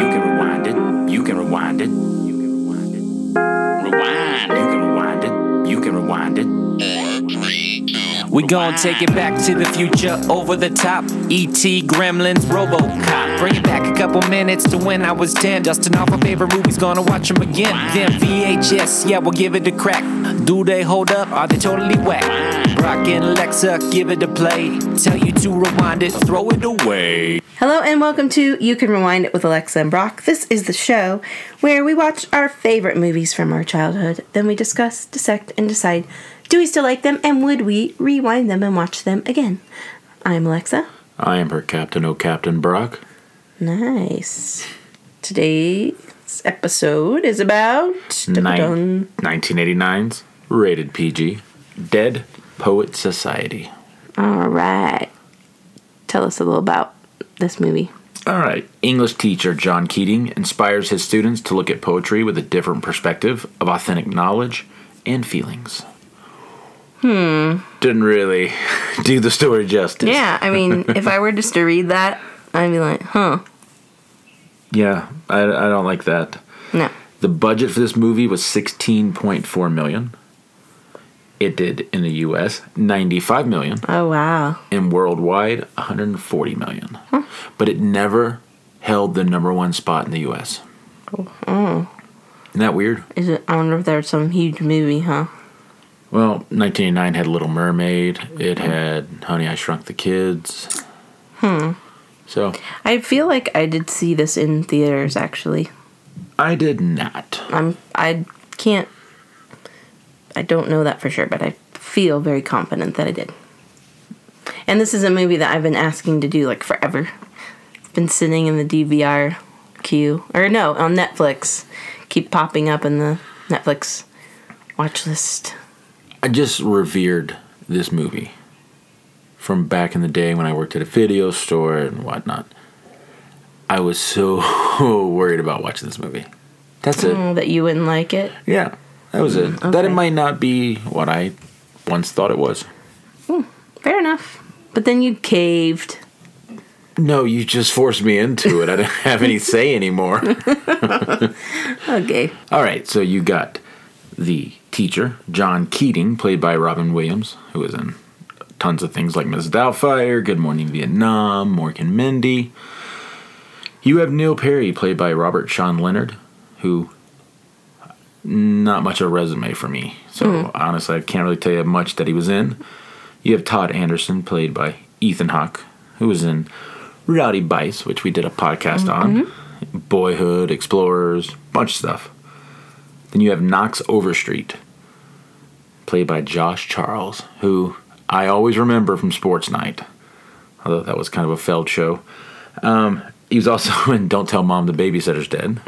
can rewind it. You can rewind it. You can rewind it. Rewind. You can rewind it. You can rewind it. 4, 3, 2. We gon' take it back to the future, over the top. E.T., Gremlins, RoboCop. Bring it back a couple minutes to when I was 10. Dusting off my favorite movies, gonna watch them again. Then VHS, yeah, we'll give it a crack. Do they hold up? Are they totally whack? Brock and Alexa, give it a play. Tell you to rewind it, throw it away. Hello and welcome to You Can Rewind It with Alexa and Brock. This is the show where we watch our favorite movies from our childhood. Then we discuss, dissect, and decide, do we still like them and would we rewind them and watch them again? I'm Alexa. I am her captain, Captain Brock. Nice. Today's episode is about 1989's rated PG, Dead Poet Society. All right. Tell us a little about this movie. All right. English teacher John Keating inspires his students to look at poetry with a different perspective of authentic knowledge and feelings. Didn't really do the story justice. Yeah, I mean, if I were just to read that, I'd be like, huh. Yeah, I don't like that. No. The budget for this movie was $16.4 million. It did in the U.S. $95 million. Oh, wow. And worldwide $140 million. Huh. But it never held the number one spot in the U.S. Oh. Isn't that weird? Is it? I wonder if there's some huge movie, huh? Well, 1989 had Little Mermaid. It had Honey, I Shrunk the Kids. So I feel like I did see this in theaters, actually. I did not. I don't know that for sure, but I feel very confident that I did. And this is a movie that I've been asking to do, like, forever. It's been sitting in the DVR queue. Or no, on Netflix. Keep popping up in the Netflix watch list. I just revered this movie from back in the day when I worked at a video store and whatnot. I was so worried about watching this movie. That's it. That you wouldn't like it? Yeah, that was it. Okay. That it might not be what I once thought it was. Fair enough. But then you caved. No, you just forced me into it. I didn't have any say anymore. Okay. All right, so you got the teacher, John Keating, played by Robin Williams, who was in tons of things like Mrs. Doubtfire, Good Morning Vietnam, Mork and Mindy. You have Neil Perry, played by Robert Sean Leonard, who, not much of a resume for me. So honestly, I can't really tell you much that he was in. You have Todd Anderson, played by Ethan Hawke, who was in Rowdy Bice, which we did a podcast on, Boyhood, Explorers, bunch of stuff. Then you have Knox Overstreet, played by Josh Charles, who I always remember from Sports Night, although that was kind of a failed show. He was also in Don't Tell Mom the Babysitter's Dead,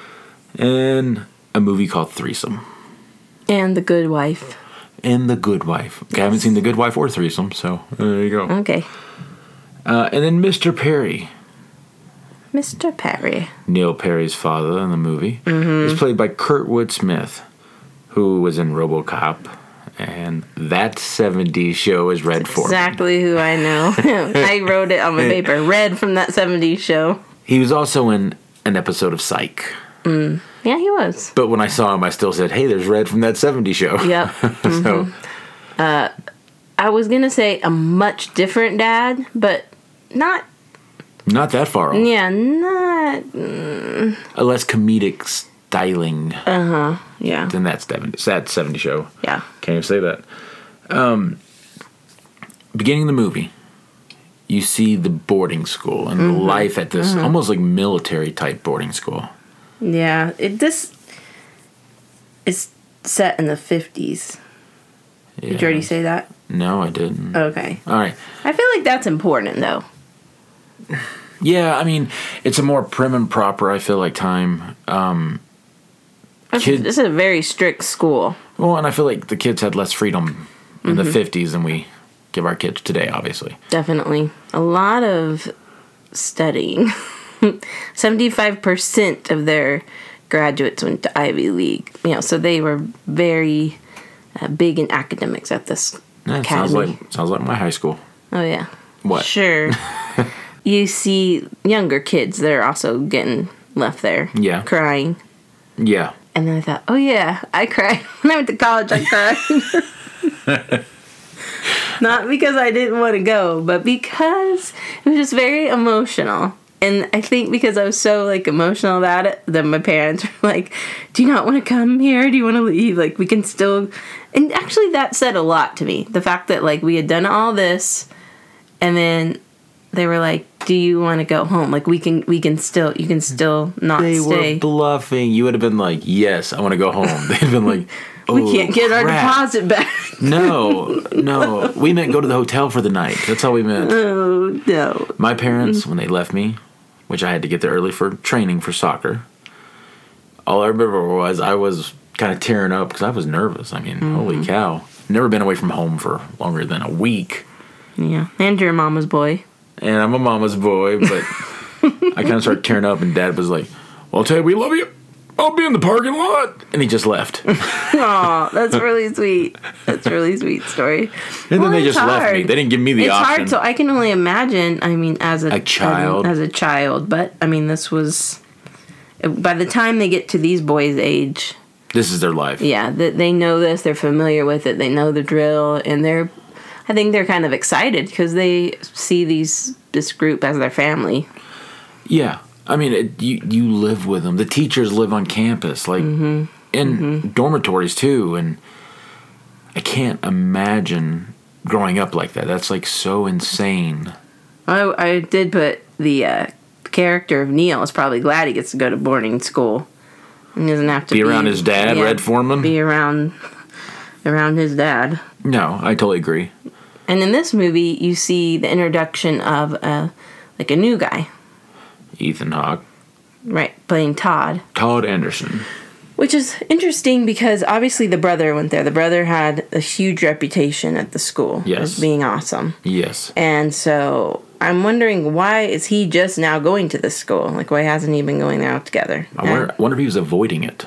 and a movie called Threesome. And The Good Wife. And The Good Wife. Okay, I haven't seen The Good Wife or Threesome, so there you go. Okay. And then Mr. Perry. Mr. Perry. Neil Perry's father in the movie. Is played by Kurtwood Smith, who was in RoboCop. And That 70s Show is Red Foreman. Exactly who I know. I wrote it on my paper. Red from That 70s Show. He was also in an episode of Psych. Yeah, he was. But when I saw him, I still said, hey, there's Red from That 70s Show. Yep. So, I was going to say a much different dad, but not... not that far off. Yeah, not... A less comedic styling Yeah. than That 70s Show. Yeah. Can't even say that. Beginning of the movie, you see the boarding school and the life at this almost like military type boarding school. Yeah. This is set in the 50s. Yeah. Did you already say that? No, I didn't. Okay. All right. I feel like that's important, though. Yeah, I mean, it's a more prim and proper, I feel like, time. This is a very strict school. Well, and I feel like the kids had less freedom in the 50s than we give our kids today, obviously. Definitely. A lot of studying. 75% of their graduates went to Ivy League. So they were very big in academics at this academy. Sounds like my high school. Oh, yeah. What? Sure. You see younger kids that are also getting left there. Yeah. Crying. Yeah. And then I thought, oh yeah, I cried. When I went to college, I cried. Not because I didn't want to go, but because it was just very emotional. And I think because I was so, like, emotional about it, that my parents were like, do you not want to come here? Do you want to leave? Like, we can still... And actually that said a lot to me. The fact that, like, we had done all this, and then they were like, do you want to go home? Like, you can still not They stay. were bluffing. You would have been like, yes, I want to go home. They'd been like, oh, We can't get our crap. deposit back. No. We meant go to the hotel for the night. That's all we meant. Oh, no. My parents, when they left me, which I had to get there early for training for soccer, all I remember was I was kind of tearing up because I was nervous. I mean, holy cow. Never been away from home for longer than a week. Yeah. And you're a mama's boy. And I'm a mama's boy, but I kind of started tearing up, and Dad was like, well, I'll tell you, we love you. I'll be in the parking lot. And he just left. And Aw, that's really sweet. That's a really sweet story. then they it's just left me. hard. They didn't give me the It's option. hard, so I can only imagine, I mean, as a child. As a child. But, I mean, this was... By the time they get to these boys' age, This is their life. yeah, they know this, they're familiar with it, they know the drill, and I think they're kind of excited because they see this group as their family. Yeah. I mean, you live with them. The teachers live on campus, like, in dormitories, too. And I can't imagine growing up like that. That's, like, so insane. I did put the character of Neil is probably glad he gets to go to boarding school. And doesn't have to Be around his dad, Red Foreman? Be around his dad. No, I totally agree. And in this movie, you see the introduction of a new guy, Ethan Hawke. right, playing Todd. Todd Anderson. Which is interesting because obviously the brother went there. The brother had a huge reputation at the school as being awesome. Yes. And so I'm wondering, why is he just now going to this school? Like, why hasn't he been going there together? I wonder if he was avoiding it.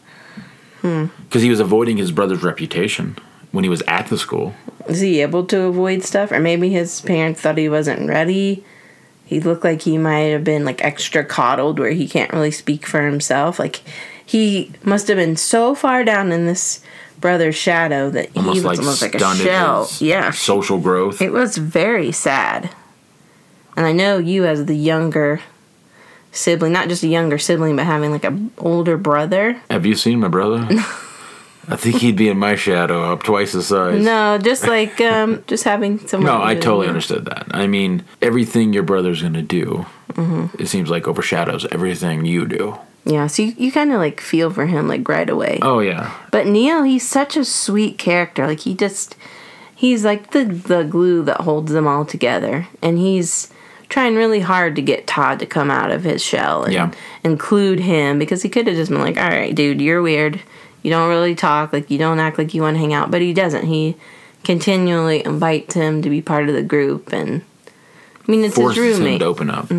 Because he was avoiding his brother's reputation when he was at the school. Is he able to avoid stuff? Or maybe his parents thought he wasn't ready. He looked like he might have been, like, extra coddled where he can't really speak for himself. Like, he must have been so far down in this brother's shadow that he was almost like a shell. Yeah. Social growth. It was very sad. And I know you, as the younger sibling, not just a younger sibling, but having like an older brother. Have you seen my brother? I think he'd be in my shadow, up twice the size. No, just like just having someone. No, I totally understood that. I mean, everything your brother's gonna do, it seems like overshadows everything you do. Yeah, so you kind of like feel for him like right away. Oh yeah. But Neil, he's such a sweet character. Like he's like the glue that holds them all together, and he's trying really hard to get Todd to come out of his shell and include him, because he could have just been like, all right, dude, you're weird. You don't really talk, like you don't act like you want to hang out, but he doesn't. He continually invites him to be part of the group, and I mean, it's Forces his roommate. him to open up.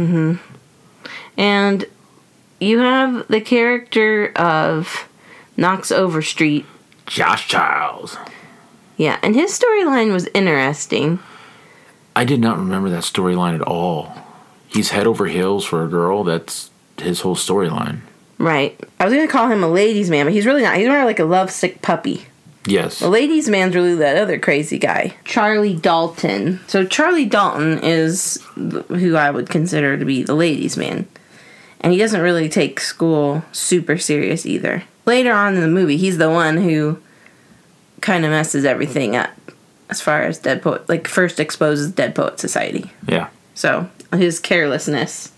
And you have the character of Knox Overstreet. Josh Charles. Yeah, and his storyline was interesting. I did not remember that storyline at all. He's head over heels for a girl. That's his whole storyline. Right. I was going to call him a ladies' man, but he's really not. He's more like a lovesick puppy. Yes. The ladies' man's really that other crazy guy, Charlie Dalton. So Charlie Dalton is who I would consider to be the ladies' man. And he doesn't really take school super serious either. Later on in the movie, he's the one who kind of messes everything up as far as Dead Poet, like first exposes Dead Poet Society. Yeah. So his carelessness.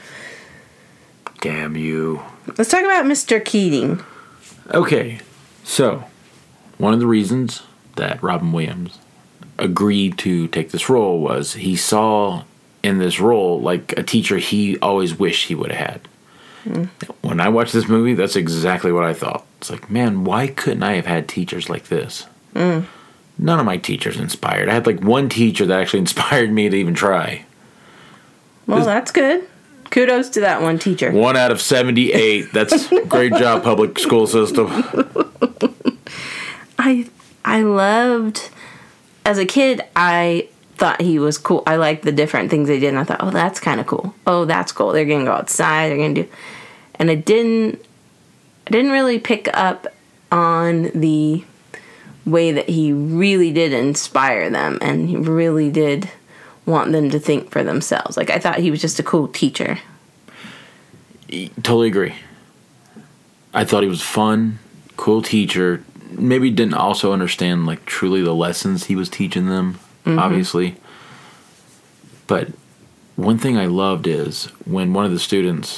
Damn you. Let's talk about Mr. Keating. Okay, so one of the reasons that Robin Williams agreed to take this role was he saw in this role like a teacher he always wished he would have had. When I watched this movie, that's exactly what I thought. It's like, man, why couldn't I have had teachers like this? None of my teachers inspired. I had like one teacher that actually inspired me to even try. Well, that's good. Kudos to that one teacher. 1 out of 78. That's great job, public school system. I loved, as a kid, I thought he was cool. I liked the different things they did, and I thought, oh, that's kind of cool. Oh, that's cool. They're going to go outside. They're going to do... And I didn't really pick up on the way that he really did inspire them, and he really did want them to think for themselves. Like, I thought he was just a cool teacher. Totally agree. I thought he was fun, cool teacher. Maybe didn't also understand, like, truly the lessons he was teaching them, obviously. But one thing I loved is when one of the students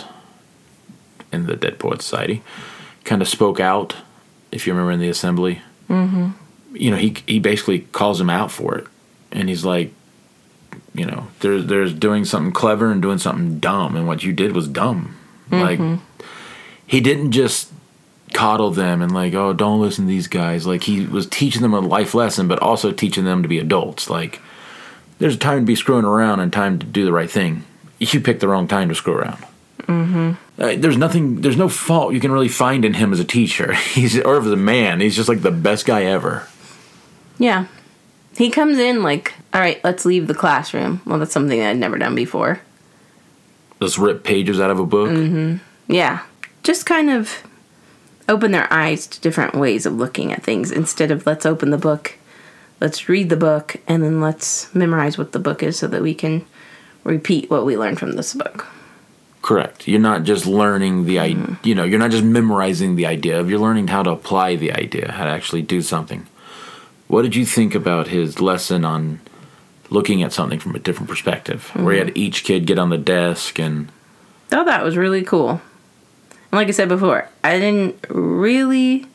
in the Dead Poets Society kind of spoke out, if you remember in the assembly. Mm-hmm. You know, he basically calls him out for it. And he's like, you know, there's doing something clever and doing something dumb, and what you did was dumb. Like, he didn't just coddle them and like, oh, don't listen to these guys. Like, he was teaching them a life lesson, but also teaching them to be adults. Like, there's a time to be screwing around and time to do the right thing. You picked the wrong time to screw around. There's no fault you can really find in him as a teacher. Or as a man. He's just like the best guy ever. Yeah. He comes in like, all right, let's leave the classroom. Well, that's something I'd never done before. Let's rip pages out of a book. Yeah. Just kind of open their eyes to different ways of looking at things. Instead of let's open the book, let's read the book, and then let's memorize what the book is so that we can repeat what we learned from this book. Correct. You're not just learning the idea, you know, you're not just memorizing the idea. You're learning how to apply the idea, how to actually do something. What did you think about his lesson on looking at something from a different perspective, where he had each kid get on the desk and... I thought that was really cool. And like I said before, I didn't really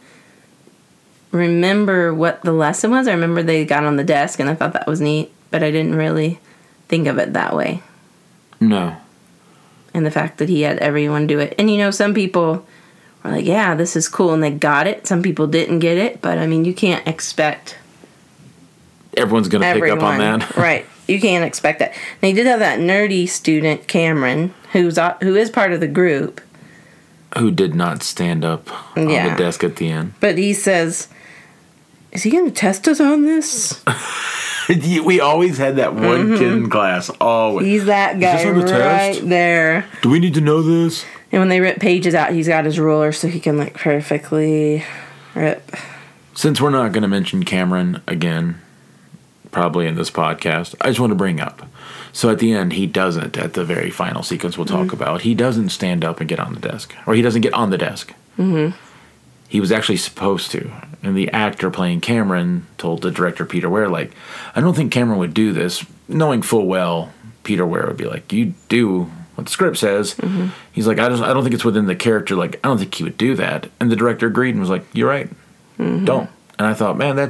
remember what the lesson was. I remember they got on the desk, and I thought that was neat, but I didn't really think of it that way. No. And the fact that he had everyone do it. And, you know, some people were like, yeah, this is cool, and they got it. Some people didn't get it, but, I mean, you can't expect... Everyone's going to pick up on that. Right. You can't expect that. And he did have that nerdy student, Cameron, who is part of the group. Who did not stand up on the desk at the end. But he says, is he going to test us on this? We always had that one kid in class. Always. He's that guy right there. Do we need to know this? And when they rip pages out, he's got his ruler so he can, like, perfectly rip. Since we're not going to mention Cameron again, probably in this podcast, I just want to bring up. So at the end, he doesn't, at the very final sequence we'll talk about, he doesn't stand up and get on the desk. Or he doesn't get on the desk. He was actually supposed to. And the actor playing Cameron told the director, Peter Weir, like, I don't think Cameron would do this, knowing full well Peter Weir would be like, you do what the script says. He's like, I don't think it's within the character. Like, I don't think he would do that. And the director agreed and was like, you're right. Don't. And I thought, man,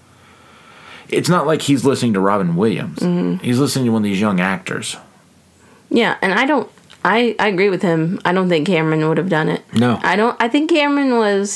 it's not like he's listening to Robin Williams. He's listening to one of these young actors. Yeah, and I agree with him. I don't think Cameron would have done it. No. I think Cameron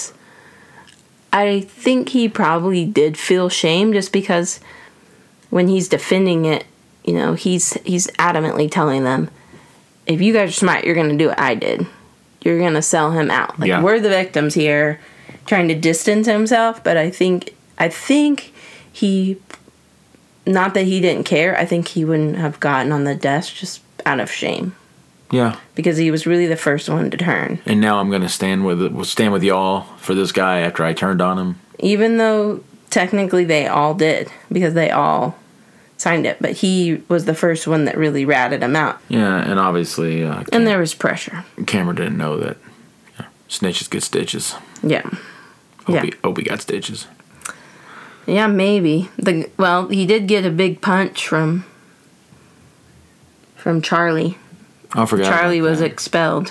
I think he probably did feel shame just because when he's defending it, you know, he's adamantly telling them, if you guys are smart, you're going to do what I did. You're going to sell him out. Like, we're the victims here, trying to distance himself, but I think he, not that he didn't care, I think he wouldn't have gotten on the desk just out of shame. Yeah. Because he was really the first one to turn. And now I'm going to stand with y'all for this guy after I turned on him. Even though technically they all did, because they all signed it, but he was the first one that really ratted him out. Yeah, and obviously... and there was pressure. Cameron didn't know that snitches get stitches. Yeah. Hope he got stitches. Yeah, maybe. He did get a big punch from Charlie. I forgot. Charlie was expelled.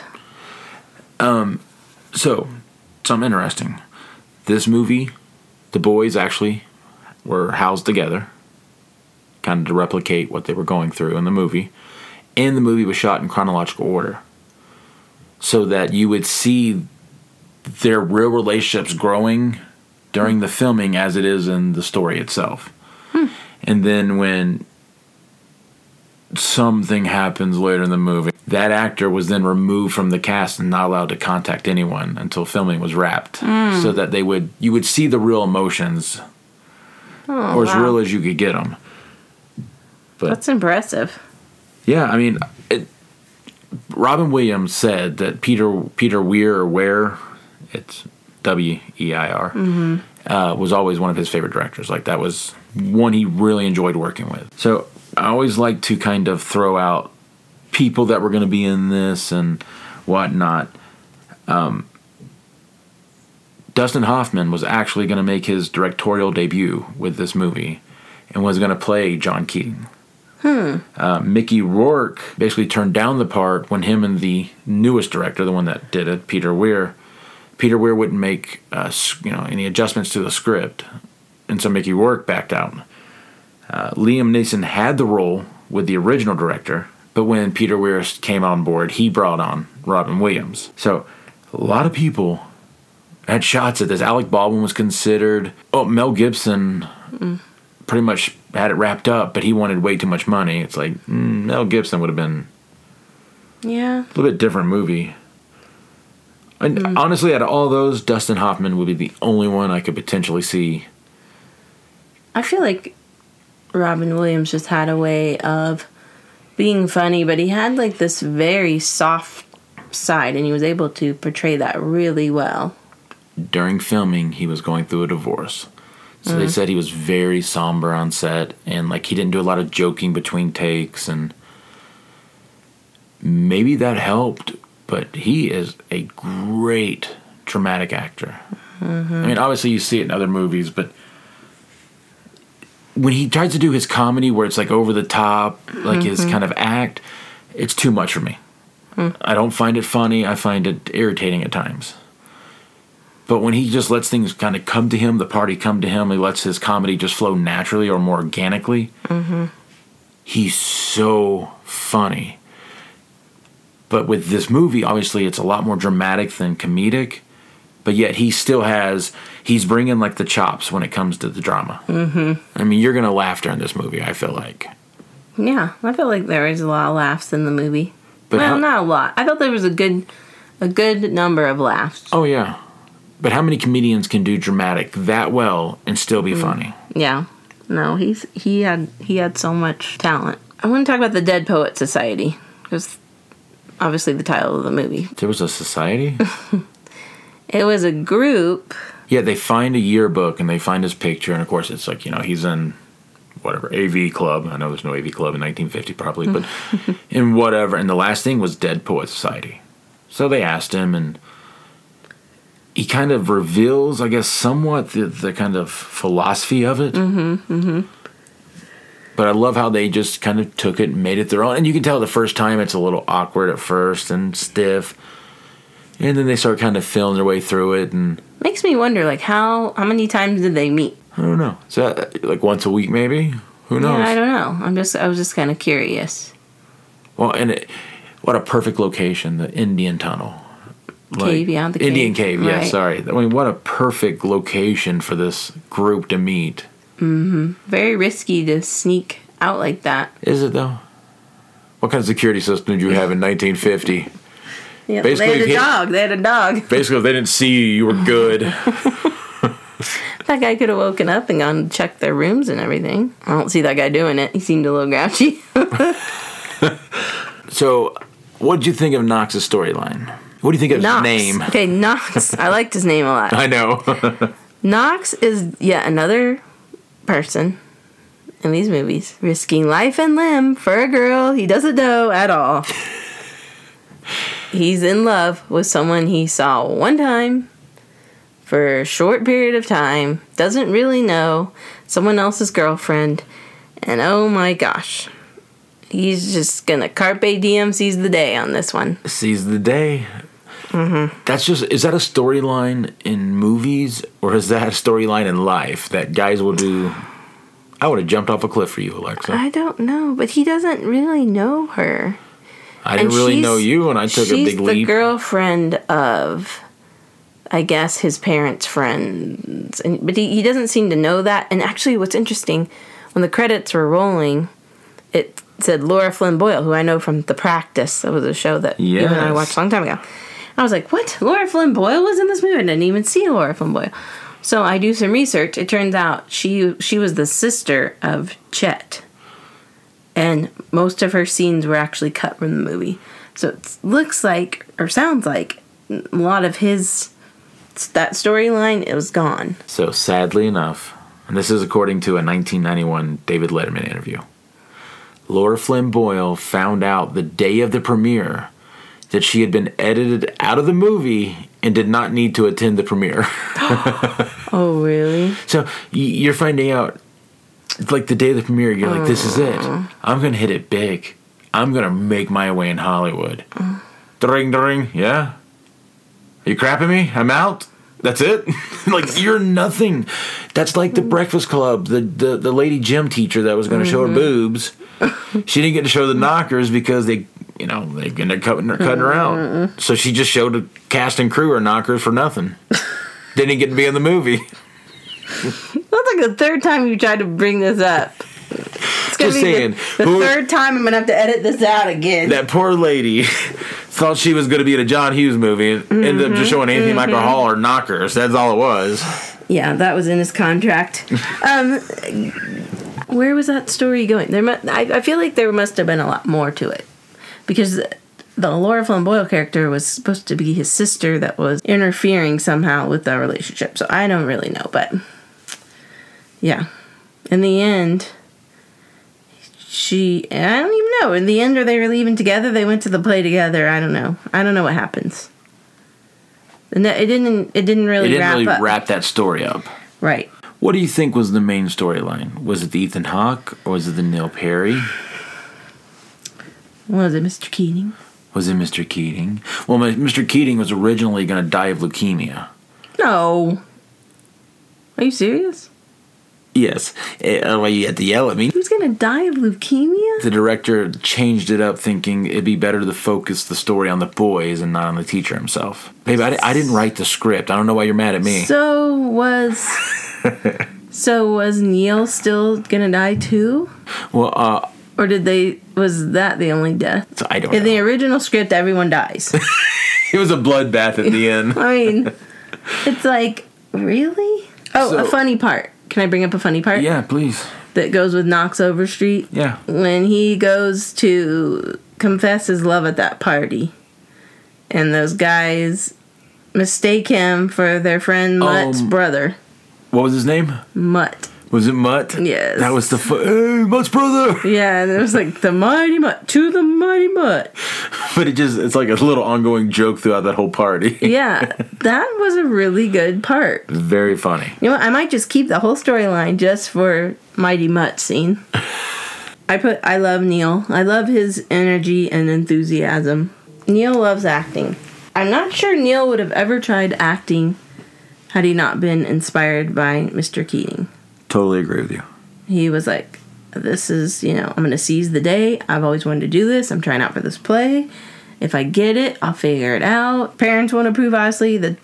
So, something interesting. This movie, the boys actually were housed together, kind of to replicate what they were going through in the movie. And the movie was shot in chronological order, so that you would see their real relationships growing during the filming as it is in the story itself. And then when something happens later in the movie, that actor was then removed from the cast and not allowed to contact anyone until filming was wrapped, so that you would see the real emotions, or as real as you could get them. But that's impressive. Yeah, I mean, Robin Williams said that Peter Weir, it's Weir, was always one of his favorite directors. Like, that was one he really enjoyed working with. So I always like to kind of throw out people that were going to be in this and whatnot. Dustin Hoffman was actually going to make his directorial debut with this movie and was going to play John Keating. Mickey Rourke basically turned down the part when him and the newest director, the one that did it, Peter Weir wouldn't make any adjustments to the script, and so Mickey Rourke backed out. Liam Neeson had the role with the original director, but when Peter Weir came on board, he brought on Robin Williams. So a lot of people had shots at this. Alec Baldwin was considered. Oh, Mel Gibson pretty much had it wrapped up, but he wanted way too much money. It's like, Mel Gibson would have been a little bit different movie. And honestly, out of all those, Dustin Hoffman would be the only one I could potentially see. I feel like Robin Williams just had a way of being funny, but he had like this very soft side, and he was able to portray that really well. During filming, he was going through a divorce. So they said he was very somber on set, and like he didn't do a lot of joking between takes, and maybe that helped, but he is a great dramatic actor. I mean, obviously you see it in other movies, but when he tries to do his comedy where it's like over the top, like his kind of act, it's too much for me. I don't find it funny. I find it irritating at times. But when he just lets things kind of come to him, the party come to him, he lets his comedy just flow naturally or more organically, he's so funny. But with this movie, obviously, it's a lot more dramatic than comedic, but yet he's bringing like the chops when it comes to the drama. I mean, you're going to laugh during this movie, I feel like. Yeah, I feel like there was a lot of laughs in the movie. But not a lot. I felt there was a good number of laughs. Oh, yeah. But how many comedians can do dramatic that well and still be funny? Yeah. No, he had so much talent. I want to talk about the Dead Poet Society, because obviously the title of the movie. There was a society? It was a group. Yeah, they find a yearbook and they find his picture, and of course it's like, he's in whatever, AV Club. I know there's no AV Club in 1950 probably, but in whatever. And the last thing was Dead Poet Society. So they asked him, and he kind of reveals, I guess, somewhat the kind of philosophy of it. But I love how they just kind of took it and made it their own. And you can tell the first time it's a little awkward at first and stiff. And then they start kind of feeling their way through it. And makes me wonder, like, how many times did they meet? I don't know. Is that like once a week maybe? Who knows? Yeah, I don't know. I was just kind of curious. Well, and what a perfect location, the Indian Tunnel. Cave, the cave. Indian Cave, right. Yeah, sorry. I mean, what a perfect location for this group to meet. Very risky to sneak out like that. Is it, though? What kind of security system did you have in 1950? Yeah, they had a dog. Basically, if they didn't see you, you were good. That guy could have woken up and gone and checked their rooms and everything. I don't see that guy doing it. He seemed a little grouchy. So, what did you think of Knox's storyline? What do you think of his name? Okay, Knox. I liked his name a lot. I know. Knox is yet another person in these movies risking life and limb for a girl he doesn't know at all. He's in love with someone he saw one time for a short period of time, doesn't really know, someone else's girlfriend, and oh my gosh, he's just gonna carpe diem, seize the day on this one. Seize the day. That's just, is that a storyline in movies, or is that a storyline in life that guys will do? I would have jumped off a cliff for you, Alexa. I don't know, but he doesn't really know her. I didn't really know you, and I took a big leap. She's the girlfriend of, I guess, his parents' friends. But he doesn't seem to know that. And actually, what's interesting, when the credits were rolling, it said Laura Flynn Boyle, who I know from The Practice. That was a show that you and I watched a long time ago. I was like, what? Laura Flynn Boyle was in this movie? I didn't even see Laura Flynn Boyle. So I do some research. It turns out she was the sister of Chet. And most of her scenes were actually cut from the movie. So it looks like, or sounds like, a lot of that storyline, it was gone. So sadly enough, and this is according to a 1991 David Letterman interview, Laura Flynn Boyle found out the day of the premiere that she had been edited out of the movie and did not need to attend the premiere. Oh, really? So you're finding out, like the day of the premiere, you're like, this is it. I'm going to hit it big. I'm going to make my way in Hollywood. Dring, dring, yeah? Are you crapping me? I'm out? That's it? Like, you're nothing. That's like the Breakfast Club, the lady gym teacher that was going to show her boobs. She didn't get to show the knockers because they ended up cutting her out. So she just showed a cast and crew her knockers for nothing. Didn't get to be in the movie. That's like the third time you tried to bring this up. It's gonna Just be saying. The third time I'm going to have to edit this out again. That poor lady thought she was going to be in a John Hughes movie and ended up just showing Anthony Michael Hall or knockers. That's all it was. Yeah, that was in his contract. Where was that story going? I feel like there must have been a lot more to it. Because the Laura Flynn Boyle character was supposed to be his sister that was interfering somehow with the relationship. So I don't really know. But, yeah. In the end, I don't even know. In the end, are they leaving together? They went to the play together. I don't know. I don't know what happens. And it didn't really wrap that story up. Right. What do you think was the main storyline? Was it the Ethan Hawke or was it the Neil Perry? Was it Mr. Keating? Was it Mr. Keating? Well, Mr. Keating was originally going to die of leukemia. No. Are you serious? Yes. Well, you had to yell at me. He was going to die of leukemia? The director changed it up thinking it'd be better to focus the story on the boys and not on the teacher himself. Babe, I didn't write the script. I don't know why you're mad at me. So was Neil still going to die too? Well, or was that the only death? So I don't know. In the original script, everyone dies. It was a bloodbath at the end. I mean, it's like, really? Oh, a funny part. Can I bring up a funny part? Yeah, please. That goes with Knox Overstreet? Yeah. When he goes to confess his love at that party, and those guys mistake him for their friend Mutt's brother. What was his name? Mutt. Was it Mutt? Yes. That was hey, Mutt's brother! Yeah, and it was like the Mighty Mutt to the Mighty Mutt. But it's like a little ongoing joke throughout that whole party. Yeah, that was a really good part. Very funny. You know what, I might just keep the whole storyline just for Mighty Mutt scene. I love Neil. I love his energy and enthusiasm. Neil loves acting. I'm not sure Neil would have ever tried acting had he not been inspired by Mr. Keating. Totally agree with you. He was like, this is, I'm going to seize the day. I've always wanted to do this. I'm trying out for this play. If I get it, I'll figure it out. Parents won't approve, obviously. The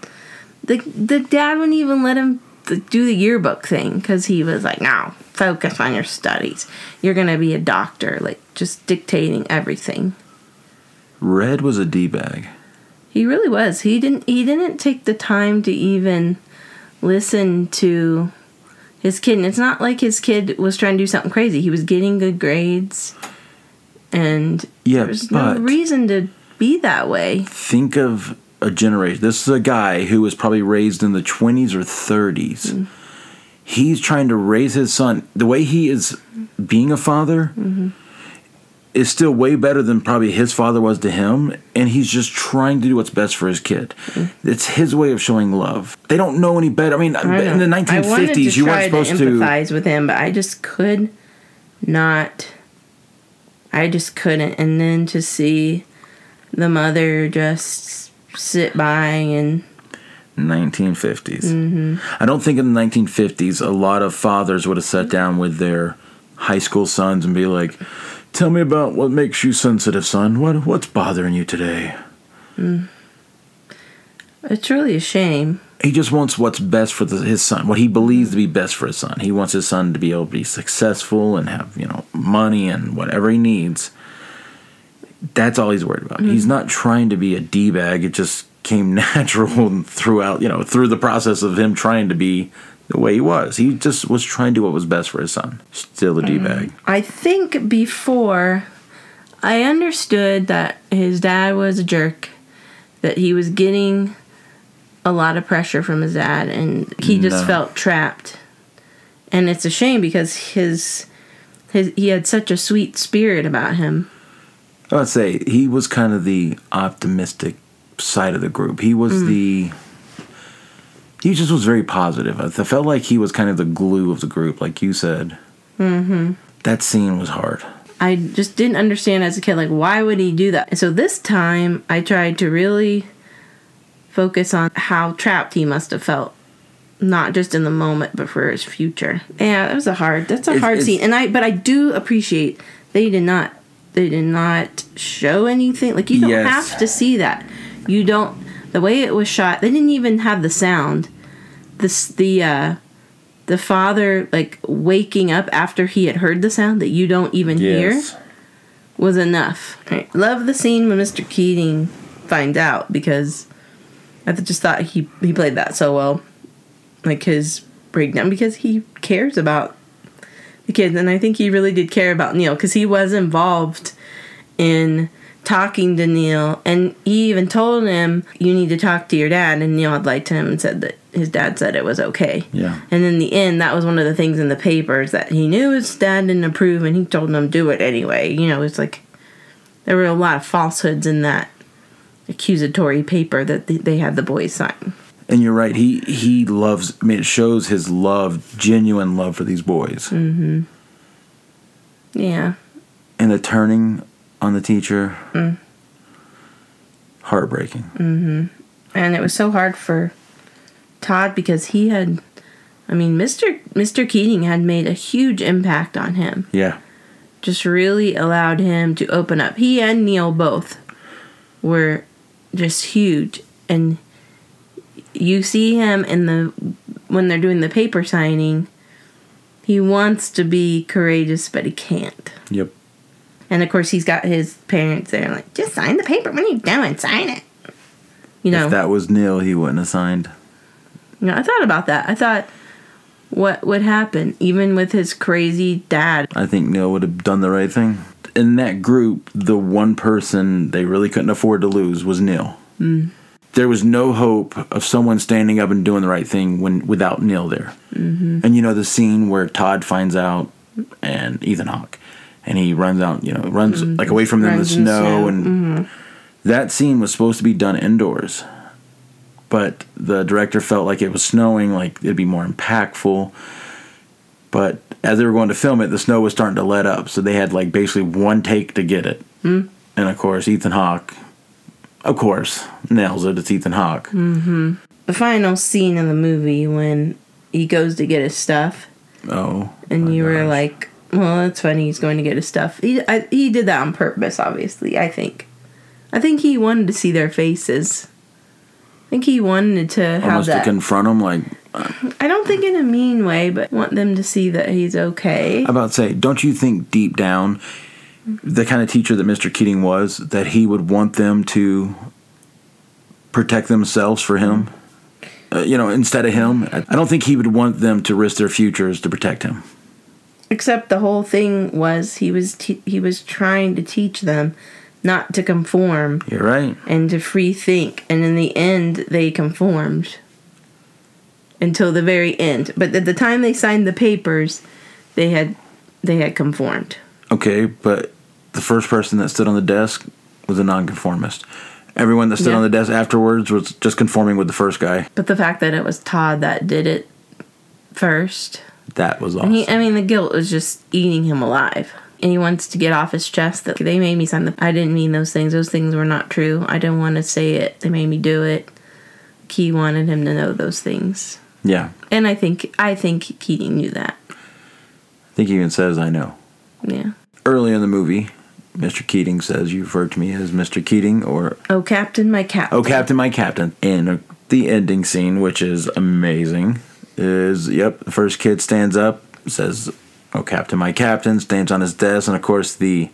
dad wouldn't even let him do the yearbook thing because he was like, no, focus on your studies. You're going to be a doctor, like just dictating everything. Red was a D-bag. He really was. He didn't take the time to even listen to his kid. And it's not like his kid was trying to do something crazy. He was getting good grades. And there's no reason to be that way. Think of a generation. This is a guy who was probably raised in the 20s or 30s. Mm-hmm. He's trying to raise his son. The way he is being a father is still way better than probably his father was to him. And he's just trying to do what's best for his kid. Mm-hmm. It's his way of showing love. They don't know any better. I mean, in the 1950s, you weren't supposed to empathize with him, but I just could not. I just couldn't. And then to see the mother just sit by and 1950s. Mm-hmm. I don't think in the 1950s a lot of fathers would have sat down with their high school sons and be like, tell me about what makes you sensitive, son. What's bothering you today? It's really a shame. He just wants what's best for his son, what he believes to be best for his son. He wants his son to be able to be successful and have, money and whatever he needs. That's all he's worried about. Mm-hmm. He's not trying to be a D-bag. It just came natural throughout, through the process of him trying to be the way he was. He just was trying to do what was best for his son. Still a D-bag. I think before I understood that his dad was a jerk, that he was getting a lot of pressure from his dad, and he just felt trapped. And it's a shame because he had such a sweet spirit about him. I would say he was kind of the optimistic side of the group. He was he just was very positive. I felt like he was kind of the glue of the group, like you said. Mm-hmm. That scene was hard. I just didn't understand as a kid, like, why would he do that? And so this time, I tried to really focus on how trapped he must have felt. Not just in the moment, but for his future. Yeah, that's a hard scene. But I do appreciate they did not show anything. Like, you don't have to see that. You don't, the way it was shot, they didn't even have the sound. The father, like, waking up after he had heard the sound that you don't even hear was enough. Right. Love the scene when Mr. Keating finds out, because I just thought he played that so well. Like, his breakdown, because he cares about the kids, and I think he really did care about Neil, because he was involved in talking to Neil, and he even told him, you need to talk to your dad, and Neil had lied to him and said that his dad said it was okay. Yeah. And in the end, that was one of the things in the papers that he knew his dad didn't approve, and he told him do it anyway. You know, it's like, there were a lot of falsehoods in that accusatory paper that they had the boys sign. And you're right. He loves. I mean, it shows his love, genuine love for these boys. Mm-hmm. Yeah. And the turning on the teacher, heartbreaking. Mm-hmm. And it was so hard for Todd because he had, I mean, Mr. Keating had made a huge impact on him. Yeah. Just really allowed him to open up. He and Neil both were just huge, and you see him when they're doing the paper signing, he wants to be courageous, but he can't. Yep. And of course, he's got his parents there, like, just sign the paper. What are you doing? Sign it. You know. If that was Neil, he wouldn't have signed. You know, I thought about that. I thought, what would happen, even with his crazy dad? I think Neil would have done the right thing. In that group, the one person they really couldn't afford to lose was Neil. Mm. There was no hope of someone standing up and doing the right thing without Neil there. Mm-hmm. And you know the scene where Todd finds out, and Ethan Hawke, and he runs out, like away from them in the snow, and that scene was supposed to be done indoors, but the director felt like it was snowing, like it'd be more impactful. But as they were going to film it, the snow was starting to let up, so they had like basically one take to get it. And of course, Ethan Hawke, nails it. It's Ethan Hawke. Mm-hmm. The final scene in the movie when he goes to get his stuff. Oh. And you were like, well, that's funny. He's going to get his stuff. He did that on purpose, obviously, I think. I think he wanted to see their faces. I think he wanted to have almost that. To confront them, like. I don't think in a mean way, but want them to see that he's okay. I'm about to say, don't you think deep down, the kind of teacher that Mr. Keating was, that he would want them to protect themselves for him? Instead of him. I don't think he would want them to risk their futures to protect him. Except the whole thing was he was trying to teach them not to conform. You're right. And to free think. And in the end, they conformed. Until the very end. But at the time they signed the papers, they had conformed. Okay, but the first person that stood on the desk was a nonconformist. Everyone that stood on the desk afterwards was just conforming with the first guy. But the fact that it was Todd that did it first. That was awesome. And the guilt was just eating him alive. And he wants to get off his chest that they made me sign I didn't mean those things. Those things were not true. I didn't want to say it. They made me do it. He wanted him to know those things. Yeah. And I think Keating knew that. I think he even says, I know. Yeah. Early in the movie, Mr. Keating says, you referred to me as Mr. Keating, or... Oh, Captain, my captain. Oh, Captain, my captain. And the ending scene, which is amazing, is, the first kid stands up, says, oh, Captain, my captain, stands on his desk, and of course the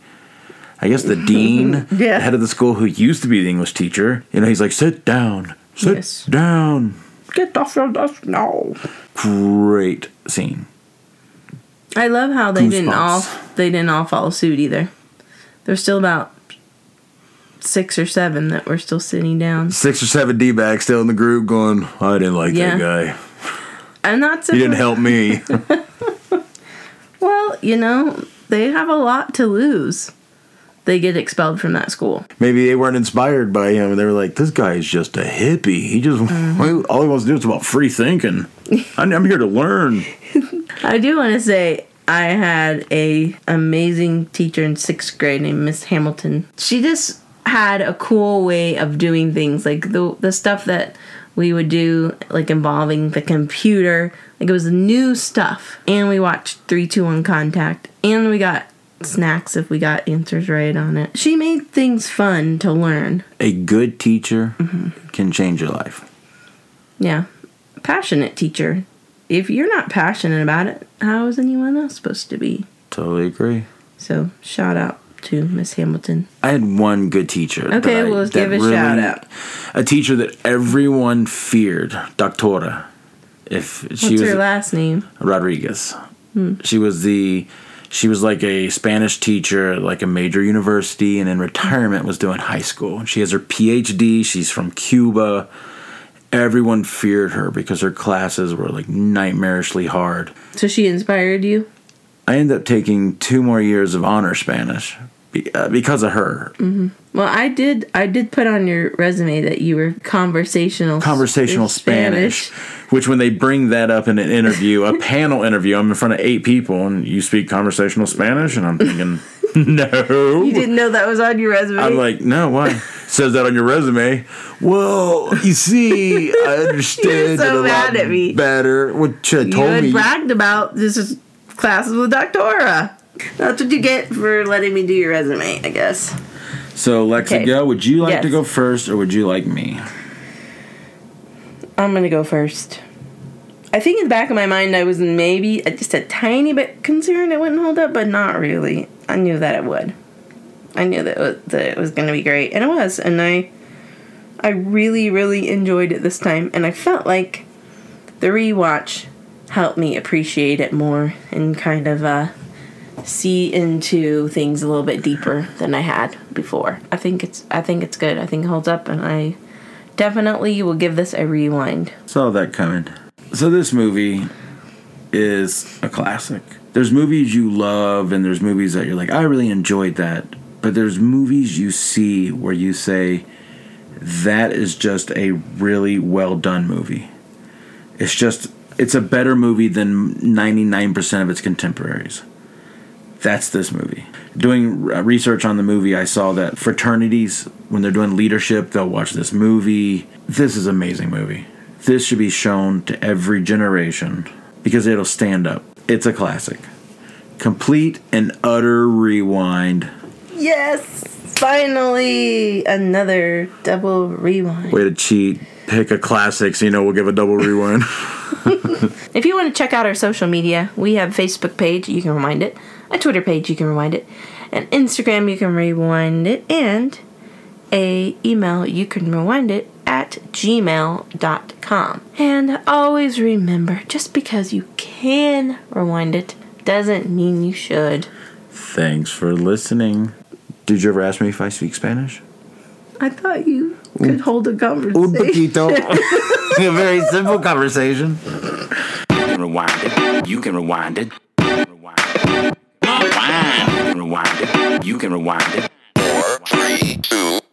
dean, the head of the school, who used to be the English teacher, he's like, sit down, sit down. Get off your desk now. Great scene. I love how they didn't all follow suit either. There's still about 6 or 7 that were still sitting down. 6 or 7 D-bags still in the group going, I didn't like that guy. I'm not He didn't help me. Well, they have a lot to lose. They get expelled from that school. Maybe they weren't inspired by him, and they were like, this guy is just a hippie. He just, all he wants to do is about free thinking. I'm here to learn. I do want to say I had a amazing teacher in 6th grade named Miss Hamilton. She just had a cool way of doing things, like the stuff that we would do, like involving the computer. Like, it was new stuff. And we watched 3-2-1 Contact. And we got snacks if we got answers right on it. She made things fun to learn. A good teacher can change your life. Yeah. Passionate teacher. If you're not passionate about it, how is anyone else supposed to be? Totally agree. So, shout out to Miss Hamilton. I had one good teacher. Okay, well, let's give a shout out. A teacher that everyone feared, Doctora. What's her last name? Rodriguez. She was like a Spanish teacher at like a major university, and in retirement was doing high school. She has her PhD. She's from Cuba. Everyone feared her because her classes were like nightmarishly hard. So she inspired you? I ended up taking 2 more years of honor Spanish because of her. Mm-hmm. Well, I did put on your resume that you were conversational Spanish. Which, when they bring that up in an interview, a panel interview, I'm in front of 8 people, and you speak conversational Spanish, and I'm thinking, no. You didn't know that was on your resume? I'm like, no, why? It says that on your resume. Well, you see, I understood You're so it a mad lot at me. better. What you You had bragged about this is classes with Doctora. That's what you get for letting me do your resume, I guess. So, Lexa, Okay. go. Would you like to Yes. go first, or would you like me? I'm going to go first. I think in the back of my mind I was maybe just a tiny bit concerned it wouldn't hold up, but not really. I knew that it would. I knew that it was going to be great, and it was. And I really, really enjoyed it this time, and I felt like the rewatch helped me appreciate it more and kind of see into things a little bit deeper than I had before. I think it's good. I think it holds up, and I definitely will give this a rewind. Saw that coming. So this movie is a classic. There's movies you love, and there's movies that you're like, I really enjoyed that. But there's movies you see where you say, that is just a really well done movie. It's a better movie than 99% of its contemporaries. That's this movie. Doing research on the movie, I saw that fraternities, when they're doing leadership, they'll watch this movie. This is an amazing movie. This should be shown to every generation because it'll stand up. It's a classic. Complete and utter rewind. Yes! Finally! Another double rewind. Way to cheat. Pick a classic so we'll give a double rewind. If you want to check out our social media, we have a Facebook page, you can rewind it, a Twitter page, you can rewind it, an Instagram, you can rewind it, and a email, you can rewind it at gmail.com. And always remember, just because you can rewind it doesn't mean you should. Thanks for listening. Did you ever ask me if I speak Spanish? I thought you could hold a conversation. Un poquito. A very simple conversation. You can rewind it. You can rewind it. Rewind. Rewind. You can rewind it. You can rewind it. 4, 3, 2,